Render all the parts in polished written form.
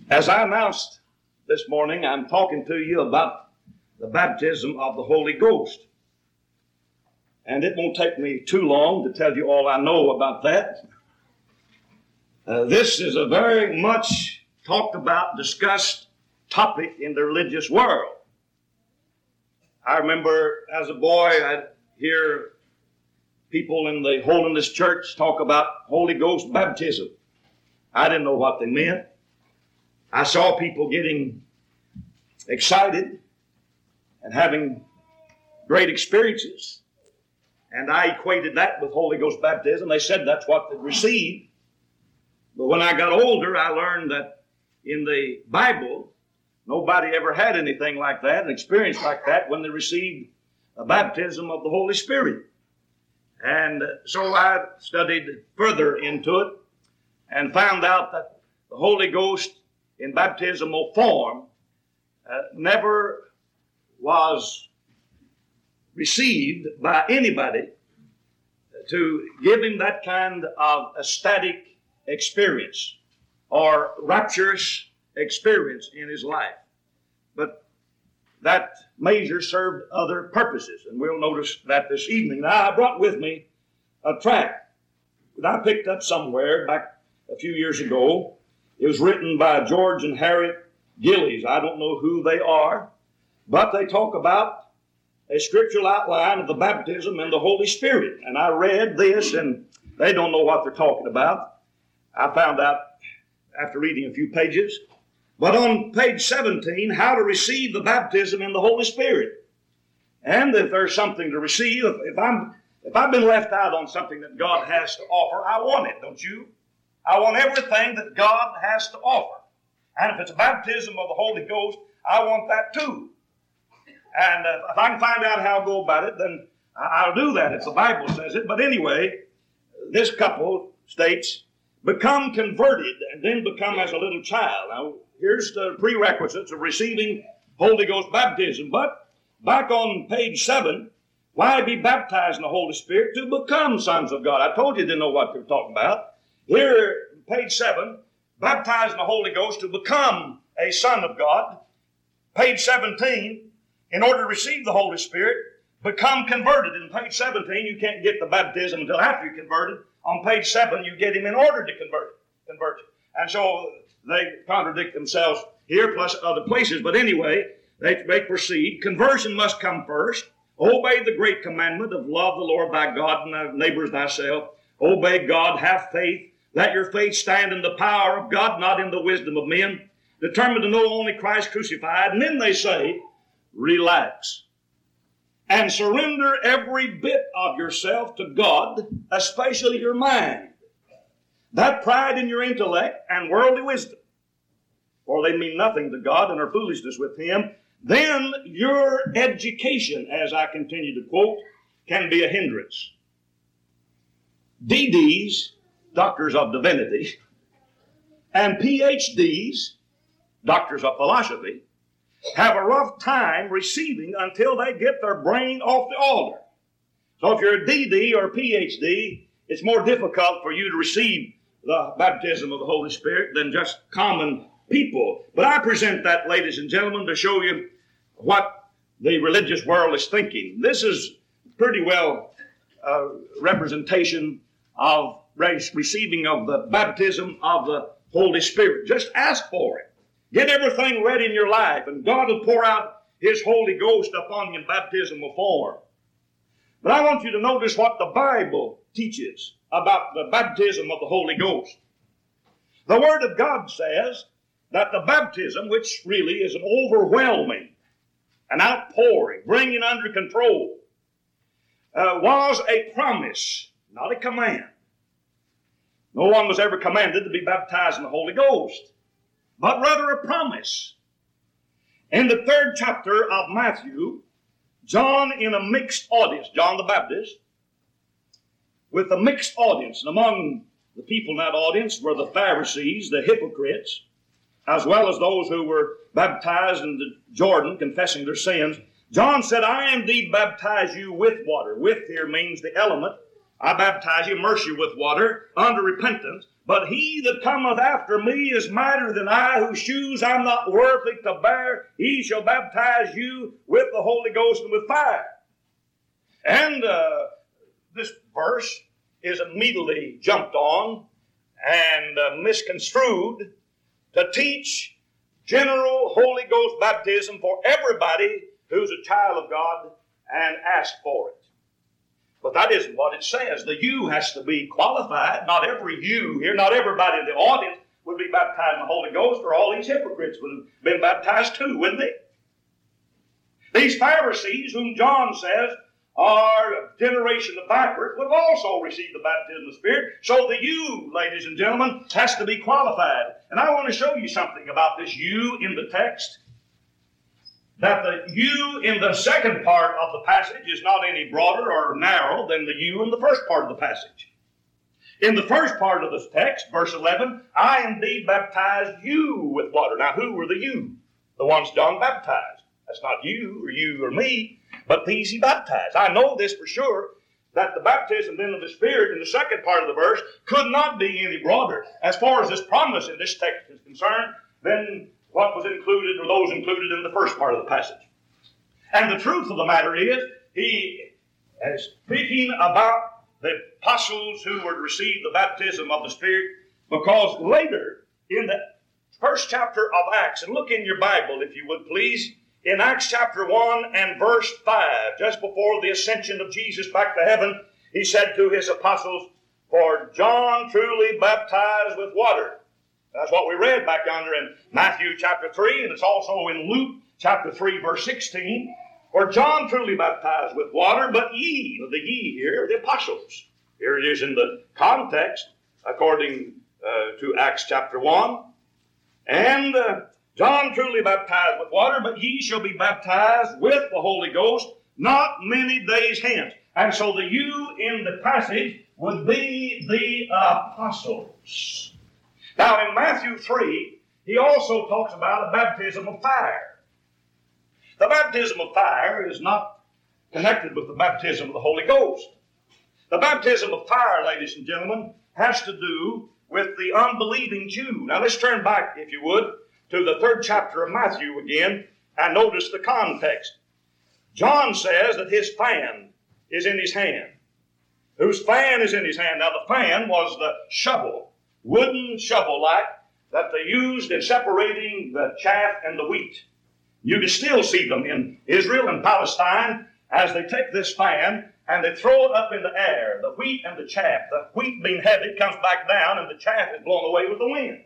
As I announced this morning, I'm talking to you about the baptism of the Holy Ghost. And it won't take me too long to tell you all I know about that. This is a very much talked about, discussed topic in the religious world. I remember as a boy, I'd hear people in the Holiness Church talk about Holy Ghost baptism. I didn't know what they meant. I saw people getting excited and having great experiences. And I equated that with Holy Ghost baptism. They said that's what they'd received. But when I got older, I learned that in the Bible, nobody ever had anything like that, an experience like that, when they received a baptism of the Holy Spirit. And so I studied further into it and found out that the Holy Ghost in baptismal form never was received by anybody to give him that kind of ecstatic experience or rapturous experience in his life. But that measure served other purposes, and we'll notice that this evening. Now, I brought with me a tract that I picked up somewhere back a few years ago. It was written by George and Harriet Gillies. I don't know who they are, but they talk about a scriptural outline of the baptism in the Holy Spirit. And I read this, and they don't know what they're talking about. I found out after reading a few pages. But on page 17, how to receive the baptism in the Holy Spirit. And if there's something to receive, if I've been left out on something that God has to offer, I want it, don't you? I want everything that God has to offer. And if it's a baptism of the Holy Ghost, I want that too. And if I can find out how to go about it, then I'll do that if the Bible says it. But anyway, this couple states, become converted and then become as a little child. Now, here's the prerequisites of receiving Holy Ghost baptism. But back on page 7, why be baptized in the Holy Spirit? To become sons of God. I told you didn't know what they were talking about. Here, page 7, baptized in the Holy Ghost to become a son of God. Page 17, in order to receive the Holy Spirit, become converted. In page 17, you can't get the baptism until after you're converted. On page 7, you get him in order to convert you. And so they contradict themselves here, plus other places. But anyway, they proceed. Conversion must come first. Obey the great commandment of love the Lord thy God and thy neighbor as thyself. Obey God, have faith. Let your faith stand in the power of God, not in the wisdom of men. Determined to know only Christ crucified. And then they say, relax and surrender every bit of yourself to God, especially your mind. That pride in your intellect and worldly wisdom, for they mean nothing to God and are foolishness with Him. Then your education, as I continue to quote, can be a hindrance. DDs, doctors of divinity, and PhDs, doctors of philosophy, have a rough time receiving until they get their brain off the altar. So if you're a DD or a PhD, it's more difficult for you to receive the baptism of the Holy Spirit than just common people. But I present that, ladies and gentlemen, to show you what the religious world is thinking. This is pretty well a representation of receiving of the baptism of the Holy Spirit. Just ask for it. Get everything ready in your life, and God will pour out His Holy Ghost upon you in baptismal form. But I want you to notice what the Bible teaches about the baptism of the Holy Ghost. The Word of God says that the baptism, which really is an overwhelming, an outpouring, bringing under control, was a promise, not a command. No one was ever commanded to be baptized in the Holy Ghost, but rather a promise. In the 3rd chapter of Matthew, John in a mixed audience, John the Baptist, with a mixed audience, and among the people in that audience were the Pharisees, the hypocrites, as well as those who were baptized in the Jordan, confessing their sins. John said, I indeed baptize you with water. With here means the element. I baptize you, immerse you with water, unto repentance. But he that cometh after me is mightier than I, whose shoes I'm not worthy to bear. He shall baptize you with the Holy Ghost and with fire. And this verse is immediately jumped on and misconstrued to teach general Holy Ghost baptism for everybody who's a child of God and asks for it. But that isn't what it says. The you has to be qualified. Not every you here, not everybody in the audience would be baptized in the Holy Ghost, or all these hypocrites would have been baptized too, wouldn't they? These Pharisees, whom John says are a generation of vipers, would have also received the baptism of the Spirit. So the you, ladies and gentlemen, has to be qualified. And I want to show you something about this you in the text. That the you in the second part of the passage is not any broader or narrow than the you in the first part of the passage. In the first part of this text, verse 11, I indeed baptized you with water. Now, who were the you? The ones John baptized. That's not you or me, but these he baptized. I know this for sure, that the baptism then of the Spirit in the second part of the verse could not be any broader. As far as this promise in this text is concerned, than what was included or those included in the first part of the passage. And the truth of the matter is, he is speaking about the apostles who were to receive the baptism of the Spirit, because later in the first chapter of Acts, and look in your Bible if you would please, in Acts chapter 1 and verse 5, just before the ascension of Jesus back to heaven, he said to his apostles, for John truly baptized with water. That's what we read back yonder in Matthew chapter 3, and it's also in Luke chapter 3, verse 16. For John truly baptized with water, but ye, the ye here, the apostles. Here it is in the context, according to Acts chapter 1. And John truly baptized with water, but ye shall be baptized with the Holy Ghost not many days hence. And so the you in the passage would be the apostles. Now in Matthew 3, he also talks about a baptism of fire. The baptism of fire is not connected with the baptism of the Holy Ghost. The baptism of fire, ladies and gentlemen, has to do with the unbelieving Jew. Now let's turn back, if you would, to the 3rd chapter of Matthew again, and notice the context. John says that his fan is in his hand. Whose fan is in his hand? Now the fan was the shovel, wooden shovel-like, that they used in separating the chaff and the wheat. You can still see them in Israel and Palestine as they take this fan and they throw it up in the air, the wheat and the chaff. The wheat being heavy comes back down and the chaff is blown away with the wind.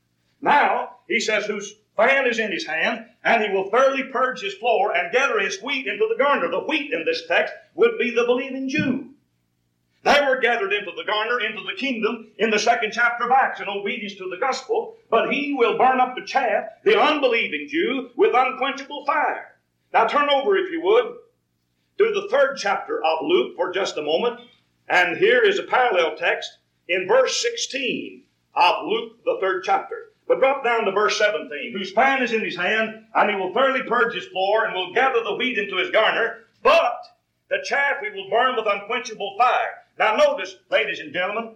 Now, he says, whose fan is in his hand, and he will thoroughly purge his floor and gather his wheat into the garner. The wheat in this text would be the believing Jew. They were gathered into the garner, into the kingdom, in the 2nd chapter of Acts in obedience to the gospel, but he will burn up the chaff, the unbelieving Jew, with unquenchable fire. Now turn over, if you would, to the 3rd chapter of Luke for just a moment, and here is a parallel text in verse 16 of Luke, the 3rd chapter. But drop down to verse 17. Whose fan is in his hand, and he will thoroughly purge his floor, and will gather the wheat into his garner, but the chaff he will burn with unquenchable fire. Now notice, ladies and gentlemen,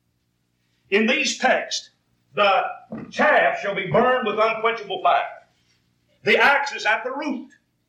in these texts, the chaff shall be burned with unquenchable fire. The axe is at the root.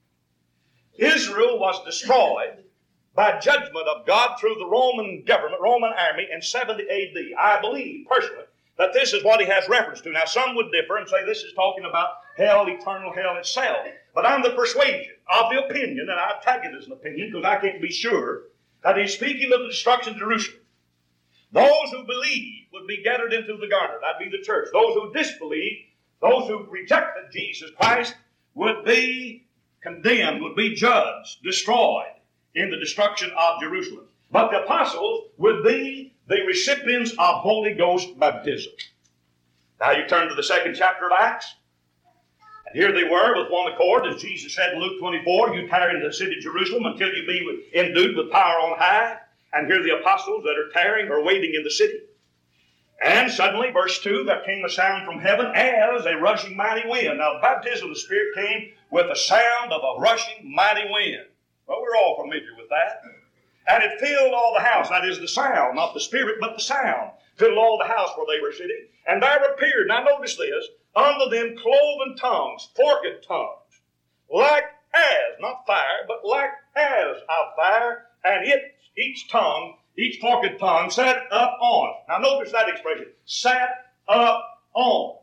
Israel was destroyed by judgment of God through the Roman government, Roman army in 70 A.D. I believe, personally, that this is what he has reference to. Now, some would differ and say this is talking about hell, eternal hell itself. But I'm the persuasion of the opinion, and I tag it as an opinion because I can't be sure, that he's speaking of the destruction of Jerusalem. Those who believe would be gathered into the garner. That'd be the church. Those who disbelieve, those who rejected Jesus Christ, would be condemned, would be judged, destroyed in the destruction of Jerusalem. But the apostles would be the recipients of Holy Ghost baptism. Now you turn to the 2nd chapter of Acts. And here they were with one accord, as Jesus said in Luke 24, you tarry in the city of Jerusalem until you be endued with power on high. And here the apostles that are tarrying are waiting in the city. And suddenly, verse 2, there came a sound from heaven as a rushing mighty wind. Now the baptism of the Spirit came with the sound of a rushing mighty wind. Well, we're all familiar with that. And it filled all the house. That is the sound, not the Spirit, but the sound. filled all the house where they were sitting. And there appeared, now notice this, unto them cloven tongues, forked tongues, like as, not fire, but like as of fire, and each forked tongue sat up on. Now notice that expression, sat up on.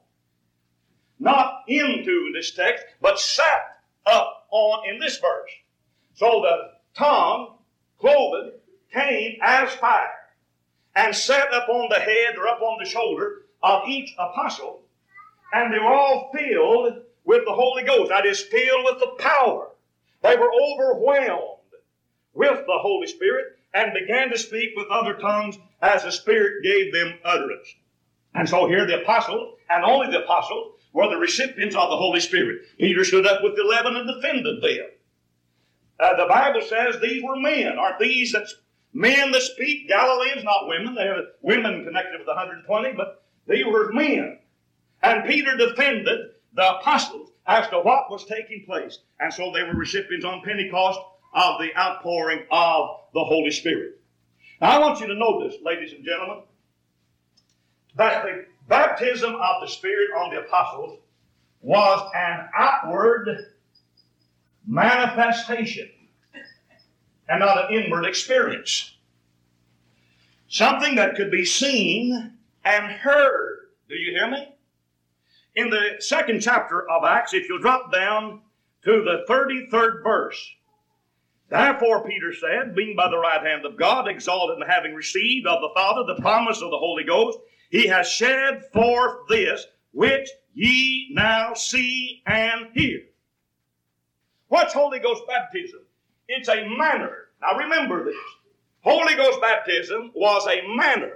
Not into this text, but sat up on in this verse. So the tongue, cloven, came as fire, and sat up on the head or up on the shoulder of each apostle, and they were all filled with the Holy Ghost. That is, filled with the power. They were overwhelmed with the Holy Spirit and began to speak with other tongues as the Spirit gave them utterance. And so here the apostles, and only the apostles, were the recipients of the Holy Spirit. Peter stood up with the 11 and defended them. The Bible says these were men. Aren't these men that speak? Galileans, not women. They are women connected with the 120, but they were men. And Peter defended the apostles as to what was taking place. And so they were recipients on Pentecost of the outpouring of the Holy Spirit. Now I want you to know this, ladies and gentlemen, that the baptism of the Spirit on the apostles was an outward manifestation and not an inward experience. Something that could be seen and heard. Do you hear me? In the 2nd chapter of Acts, if you'll drop down to the 33rd verse, therefore Peter said, being by the right hand of God, exalted and having received of the Father the promise of the Holy Ghost, he has shed forth this which ye now see and hear. What's Holy Ghost baptism? It's a manner. Now remember this. Holy Ghost baptism was a manner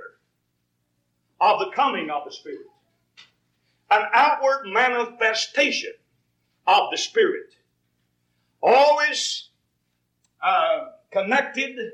of the coming of the Spirit. An outward manifestation of the Spirit. Always connected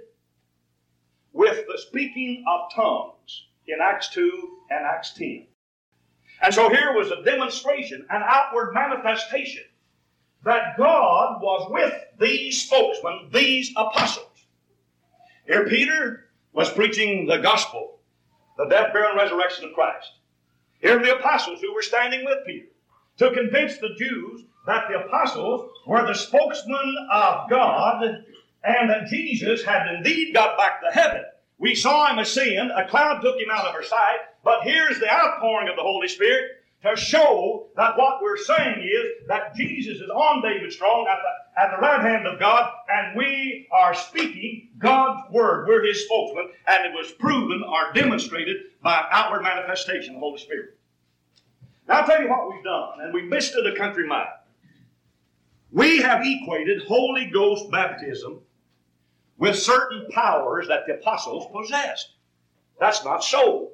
with the speaking of tongues in Acts 2 and Acts 10. And so here was a demonstration, an outward manifestation that God was with these spokesmen, these apostles. Here Peter was preaching the gospel, the death, burial, and resurrection of Christ. Here are the apostles who were standing with Peter to convince the Jews that the apostles were the spokesmen of God and that Jesus had indeed got back to heaven. We saw him ascend, a cloud took him out of our sight, but here's the outpouring of the Holy Spirit to show that what we're saying is that Jesus is on David's throne at the right hand of God, and we are speaking God's word. We're his spokesman, and it was proven or demonstrated by outward manifestation of the Holy Spirit. Now I'll tell you what we've done, and we missed it a country mile. We have equated Holy Ghost baptism with certain powers that the apostles possessed. That's not so.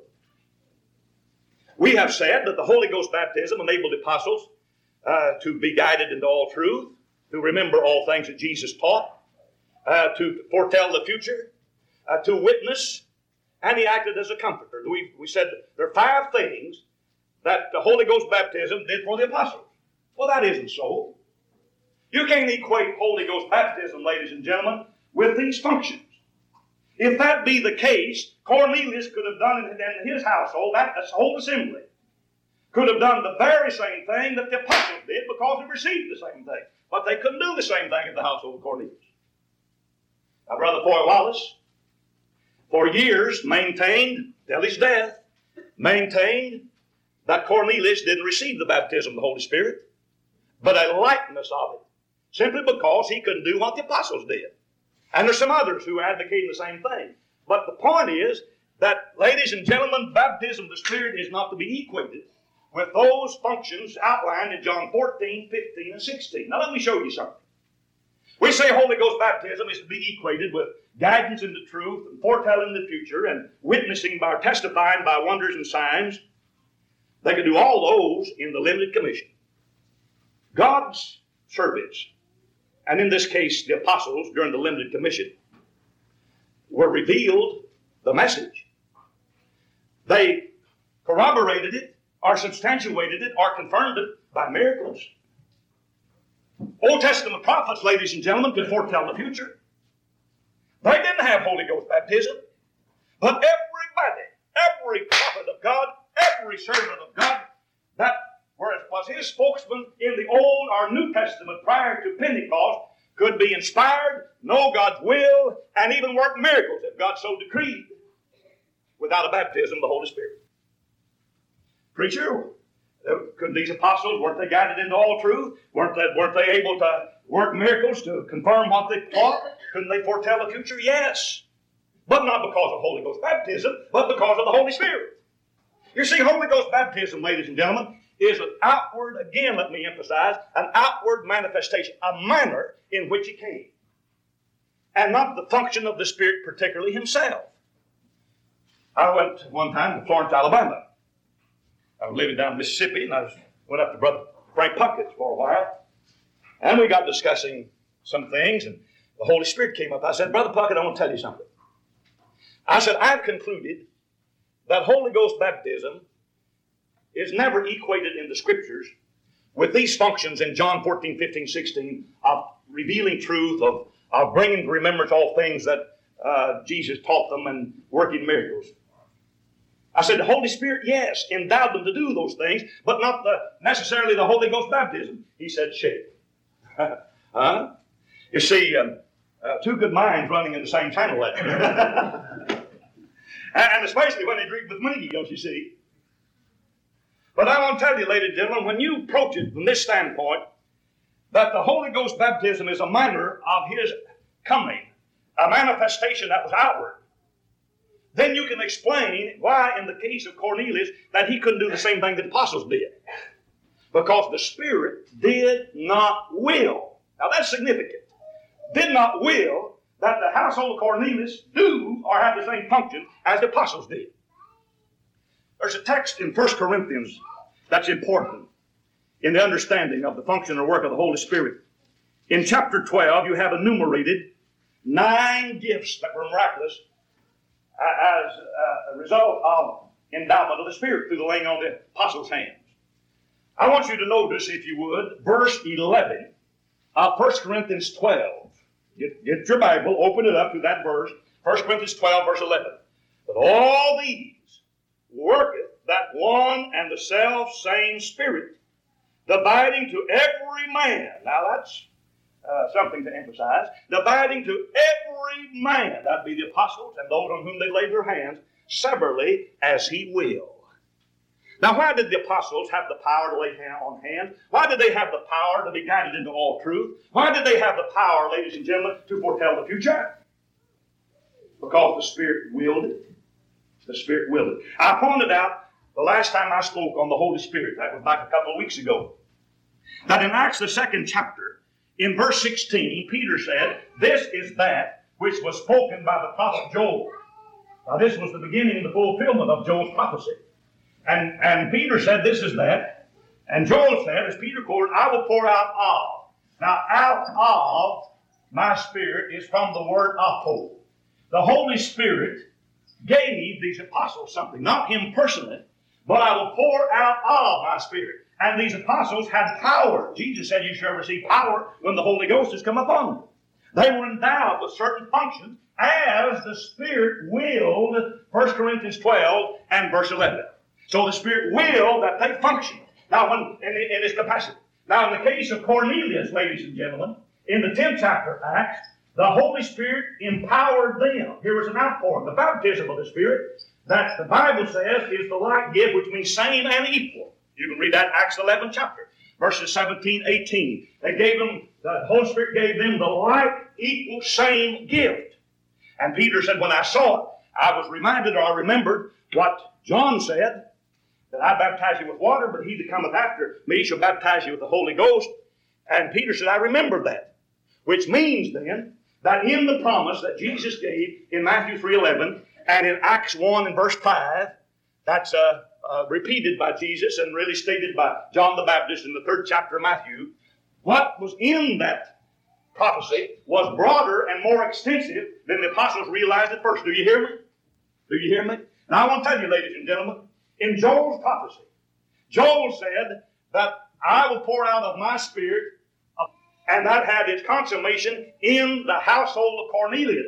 We have said that the Holy Ghost baptism enabled the apostles to be guided into all truth, to remember all things that Jesus taught, to foretell the future, to witness, and he acted as a comforter. We said there are 5 things that the Holy Ghost baptism did for the apostles. Well, that isn't so. You can't equate Holy Ghost baptism, ladies and gentlemen, with these functions. If that be the case, Cornelius could have done it in his household, that whole assembly could have done the very same thing that the apostles did because they received the same thing. But they couldn't do the same thing at the household of Cornelius. Now, Brother Foy Wallace, for years maintained, till his death, maintained that Cornelius didn't receive the baptism of the Holy Spirit, but a likeness of it, simply because he couldn't do what the apostles did. And there's some others who are advocating the same thing. But the point is that, ladies and gentlemen, baptism of the Spirit is not to be equated with those functions outlined in John 14, 15, and 16. Now let me show you something. We say Holy Ghost baptism is to be equated with guidance into truth and foretelling the future and witnessing by testifying by wonders and signs. They could do all those in the limited commission. God's servants, and in this case the apostles during the limited commission, were revealed the message. They corroborated it, or substantiated it, or confirmed it by miracles. Old Testament prophets, ladies and gentlemen, could foretell the future. They didn't have Holy Ghost baptism. But every prophet of God, every servant of God, that was his spokesman in the Old or New Testament prior to Pentecost, could be inspired, know God's will, and even work miracles if God so decreed, without a baptism of the Holy Spirit. Preacher, could these apostles, weren't they guided into all truth? Weren't they able to work miracles to confirm what they taught? Couldn't they foretell the future? Yes. But not because of Holy Ghost baptism, but because of the Holy Spirit. You see, Holy Ghost baptism, ladies and gentlemen, is an outward, again let me emphasize, an outward manifestation, a manner in which He came. And not the function of the Spirit particularly Himself. I went one time to Florence, Alabama. I was living down in Mississippi, and I went up to Brother Frank Puckett's for a while. And we got discussing some things, and the Holy Spirit came up. I said, Brother Puckett, I want to tell you something. I said, I've concluded that Holy Ghost baptism is never equated in the Scriptures with these functions in John 14, 15, 16 of revealing truth, of bringing to remembrance all things that Jesus taught them and working miracles. I said, the Holy Spirit, yes, endowed them to do those things, but not necessarily the Holy Ghost baptism. He said, shake. Huh? You see, two good minds running in the same channel there. And especially when they agree with me, don't you see? But I want to tell you, ladies and gentlemen, when you approach it from this standpoint, that the Holy Ghost baptism is a manner of His coming, a manifestation that was outward, then you can explain why in the case of Cornelius that he couldn't do the same thing the apostles did. Because the Spirit did not will. Now that's significant. Did not will that the household of Cornelius do or have the same function as the apostles did. There's a text in 1 Corinthians that's important in the understanding of the function or work of the Holy Spirit. In chapter 12, you have enumerated 9 gifts that were miraculous as a result of endowment of the Spirit through the laying on the apostles' hands. I want you to notice, if you would, verse 11 of 1 Corinthians 12. Get your Bible, open it up to that verse, 1 Corinthians 12, verse 11. But all these worketh that one and the self same Spirit, dividing to every man. Now that's something to emphasize. Dividing to every man, that'd be the apostles and those on whom they laid their hands, severally as He will. Now, why did the apostles have the power to lay on hands? Why did they have the power to be guided into all truth? Why did they have the power, ladies and gentlemen, to foretell the future? Because the Spirit willed it. The Spirit willed it. I pointed out the last time I spoke on the Holy Spirit, that was back a couple of weeks ago, that in Acts the 2nd chapter, in verse 16, Peter said, this is that which was spoken by the prophet Joel. Now this was the beginning of the fulfillment of Joel's prophecy. And Peter said, this is that. And Joel said, as Peter quoted, I will pour out of. Now, out of my Spirit is from the word apo. The Holy Spirit gave these apostles something, not Him personally, but I will pour out of my Spirit. And these apostles had power. Jesus said, you shall receive power when the Holy Ghost has come upon you. They were endowed with certain functions as the Spirit willed, 1 Corinthians 12 and verse 11. So the Spirit willed that they function. Now, in His capacity. Now, in the case of Cornelius, ladies and gentlemen, in the 10th chapter of Acts, the Holy Spirit empowered them. Here was an outpouring, the baptism of the Spirit, that the Bible says is the like gift, which means same and equal. You can read that in Acts 11 chapter, verses 17, 18. The Holy Spirit gave them the like, equal, same gift. And Peter said, when I saw it, I was reminded, or I remembered what John said, that I baptize you with water, but he that cometh after me shall baptize you with the Holy Ghost. And Peter said, I remember that. Which means then, that in the promise that Jesus gave in Matthew 3:11, and in Acts 1 and verse 5, that's repeated by Jesus and really stated by John the Baptist in the 3rd chapter of Matthew, what was in that prophecy was broader and more extensive than the apostles realized at first. Do you hear me? Do you hear me? Now I want to tell you, ladies and gentlemen, in Joel's prophecy, Joel said that I will pour out of my Spirit, and that had its consummation in the household of Cornelius.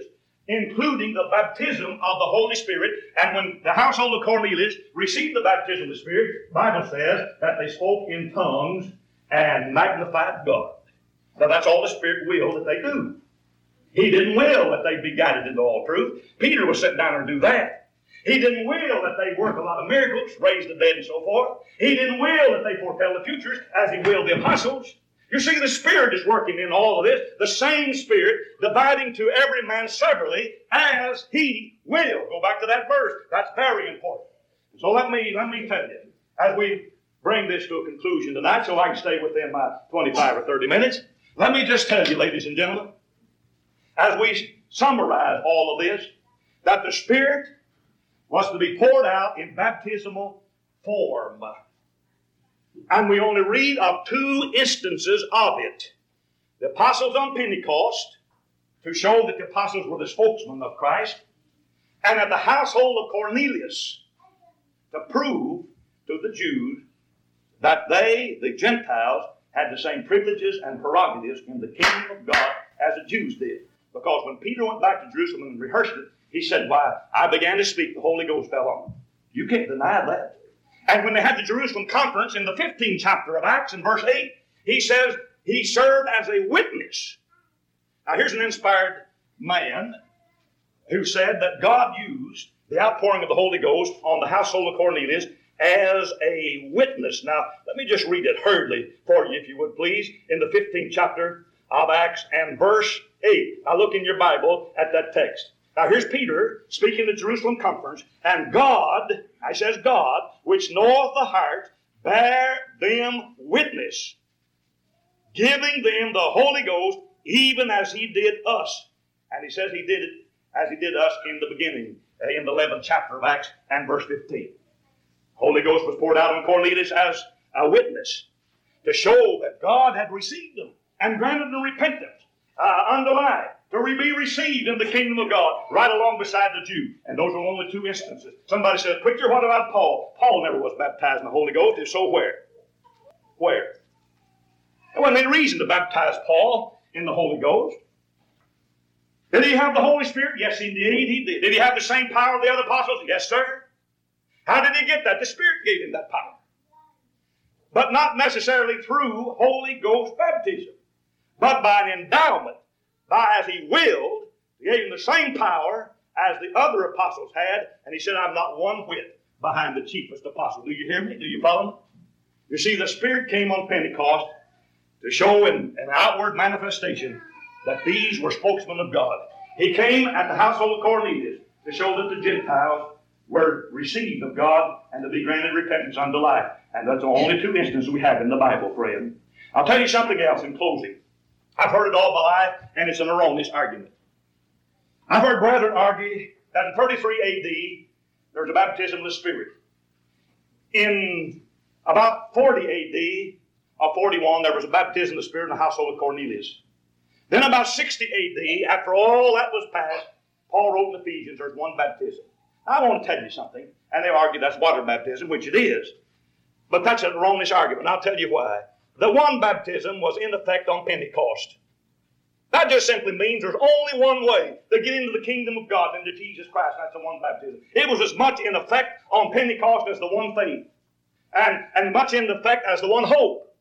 including the baptism of the Holy Spirit. And when the household of Cornelius received the baptism of the Spirit, the Bible says that they spoke in tongues and magnified God. Now that's all the Spirit will that they do. He didn't will that they be guided into all truth. Peter was sent down and do that. He didn't will that they work a lot of miracles, raise the dead and so forth. He didn't will that they foretell the futures as he willed the apostles. You see, the Spirit is working in all of this. The same Spirit dividing to every man severally as he will. Go back to that verse. That's very important. So let me tell you, as we bring this to a conclusion tonight, so I can stay within my 25 or 30 minutes, let me just tell you, ladies and gentlemen, as we summarize all of this, that the Spirit was to be poured out in baptismal form. And we only read of 2 instances of it. The apostles on Pentecost, to show that the apostles were the spokesmen of Christ, and at the household of Cornelius, to prove to the Jews that they, the Gentiles, had the same privileges and prerogatives in the kingdom of God as the Jews did. Because when Peter went back to Jerusalem and rehearsed it, he said, why, I began to speak, the Holy Ghost fell on me. You can't deny that. And when they had the Jerusalem conference in the 15th chapter of Acts in verse 8, he says he served as a witness. Now here's an inspired man who said that God used the outpouring of the Holy Ghost on the household of Cornelius as a witness. Now, let me just read it hurriedly for you, if you would please, in the 15th chapter of Acts and verse 8. Now look in your Bible at that text. Now here's Peter speaking at the Jerusalem conference, and God, I says God, which knoweth the heart, bear them witness, giving them the Holy Ghost, even as he did us. And he says he did it as he did us in the beginning, in the 11th chapter of Acts and verse 15. Holy Ghost was poured out on Cornelius as a witness to show that God had received them and granted them repentance. Underline, to be received in the kingdom of God, right along beside the Jew. And those are only 2 instances. Somebody says, preacher, what about Paul? Paul never was baptized in the Holy Ghost. If so, where? Where? There wasn't any reason to baptize Paul in the Holy Ghost. Did he have the Holy Spirit? Yes, indeed, he did. Did he have the same power of the other apostles? Yes, sir. How did he get that? The Spirit gave him that power. But not necessarily through Holy Ghost baptism, but by an endowment, by as he willed, he gave him the same power as the other apostles had, and he said, I'm not one whit behind the chiefest apostle. Do you hear me? Do you follow me? You see, the Spirit came on Pentecost to show in an outward manifestation that these were spokesmen of God. He came at the household of Cornelius to show that the Gentiles were received of God and to be granted repentance unto life. And that's the only 2 instances we have in the Bible, friend. I'll tell you something else in closing. I've heard it all my life, and it's an erroneous argument. I've heard brethren argue that in 33 A.D., there was a baptism of the Spirit. In about 40 A.D., or 41, there was a baptism of the Spirit in the household of Cornelius. Then about 60 A.D., after all that was passed, Paul wrote in Ephesians, there's one baptism. I want to tell you something, and they argue that's water baptism, which it is. But that's an erroneous argument. I'll tell you why. The one baptism was in effect on Pentecost. That just simply means there's only one way to get into the kingdom of God, into Jesus Christ. That's the one baptism. It was as much in effect on Pentecost as the one faith, and much in effect as the one hope.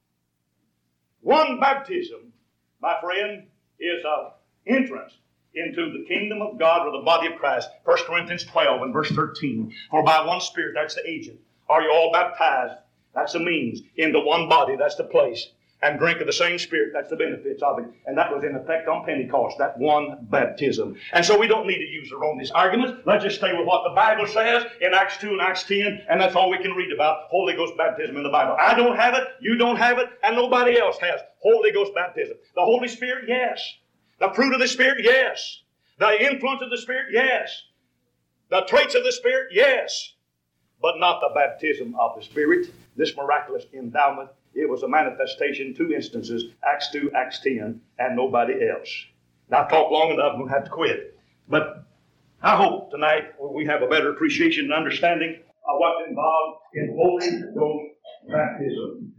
One baptism, my friend, is an entrance into the kingdom of God or the body of Christ. 1 Corinthians 12 and verse 13. For by one Spirit, that's the agent, are you all baptized? That's the means. Into one body, that's the place. And drink of the same Spirit, that's the benefits of it. And that was in effect on Pentecost, that one baptism. And so we don't need to use erroneous arguments. Let's just stay with what the Bible says in Acts 2 and Acts 10, and that's all we can read about Holy Ghost baptism in the Bible. I don't have it, you don't have it, and nobody else has Holy Ghost baptism. The Holy Spirit, yes. The fruit of the Spirit, yes. The influence of the Spirit, yes. The traits of the Spirit, yes. But not the baptism of the Spirit, this miraculous endowment. It was a manifestation, 2 instances, Acts 2, Acts 10, and nobody else. Now, I've talked long enough, I'm going to have to quit. But I hope tonight we have a better appreciation and understanding of what's involved in Holy Ghost baptism.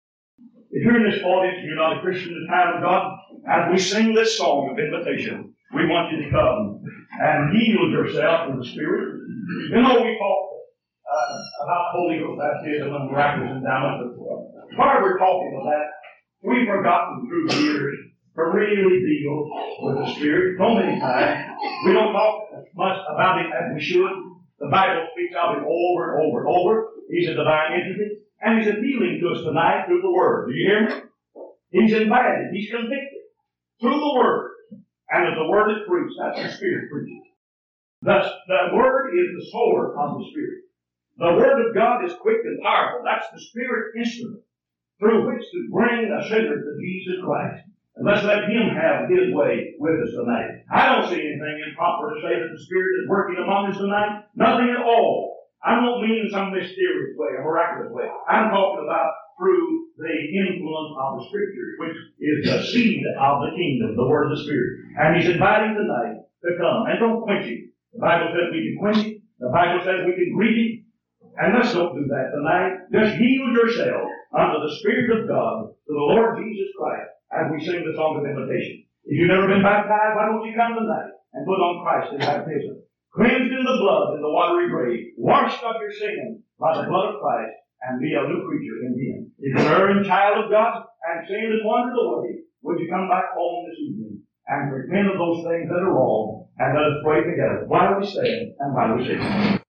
If you're in this audience and you're not a Christian in the time of God, as we sing this song of invitation, We want you to come and heal yourself in the Spirit. You know, we talk about Holy Ghost baptism and miraculous endowment. While we're talking of that, we've forgotten through the years to really deal with the Spirit. So many times, we don't talk as much about it as we should. The Bible speaks of Him over and over and over. He's a divine entity, and He's appealing to us tonight through the Word. Do you hear me? He's invited. He's convicted through the Word. And as the Word is preached, that's the Spirit preaching. Thus, the Word is the sword of the Spirit. The Word of God is quick and powerful. That's the Spirit's instrument through which to bring a sinner to Jesus Christ. And let's let Him have His way with us tonight. I don't see anything improper to say that the Spirit is working among us tonight. Nothing at all. I don't mean in some mysterious way, a miraculous way. I'm talking about through the influence of the Scriptures, which is the seed of the kingdom, the Word of the Spirit. And He's inviting tonight to come. And don't quench Him. The Bible says we can quench Him. The Bible says we can grieve Him. And let's don't do that tonight. Just yield yourself unto the Spirit of God, to the Lord Jesus Christ, as we sing the song of invitation. If you've never been baptized, why don't you come tonight and put on Christ in baptism? Cleansed in the blood in the watery grave, washed of your sins by the blood of Christ, and be a new creature in Him. If you're an erring child of God and sin has wandered away, would you come back home this evening and repent of those things that are wrong, and let us pray together while we stand and while we sing.